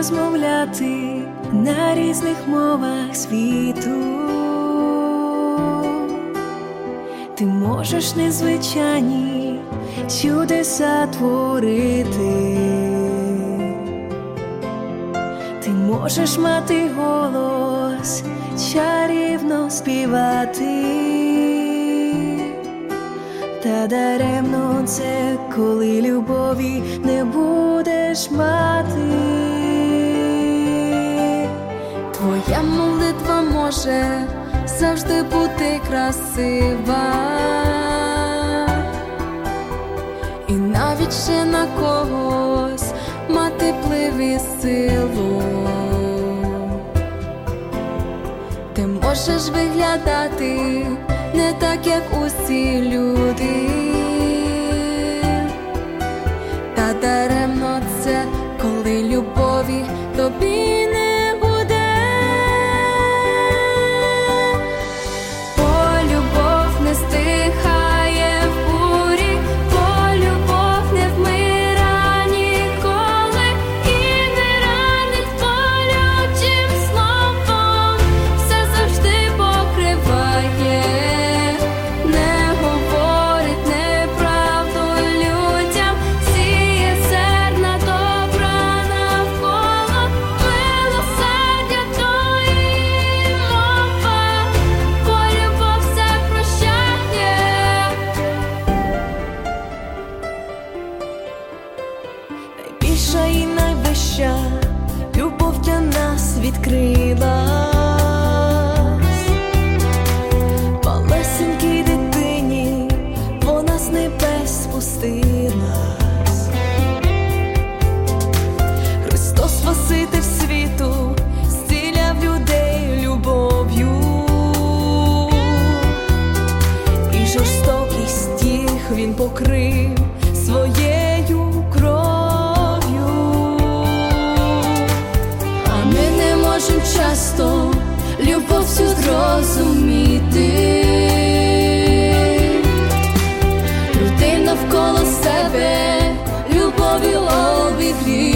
розмовляти на різних мовах світу. Ти можеш незвичайні чудеса творити. Ти можеш мати голос, чарівно співати. Та даремно це, коли любові не будеш мати. Твоя молитва може завжди бути красива, і навіть ще на когось мати вплив і силу. Ти можеш виглядати не так, як усі люди, та даремно це, коли любові тобі не буде. Бо любов не стихає в бурі, бо любов не вмира ніколи і не ранить болючим словом, все завжди покриває. Найбільша і найвища любов для нас відкрилась. Малесенькій дитині вона з небес спустилась. Христос Спаситель світу зціляв людей любов'ю, і жорстокість їх він покрив своєю кров'ю. А ми не можем часто любов всю зрозуміти. Людей навколо себе любов'ю обігріти.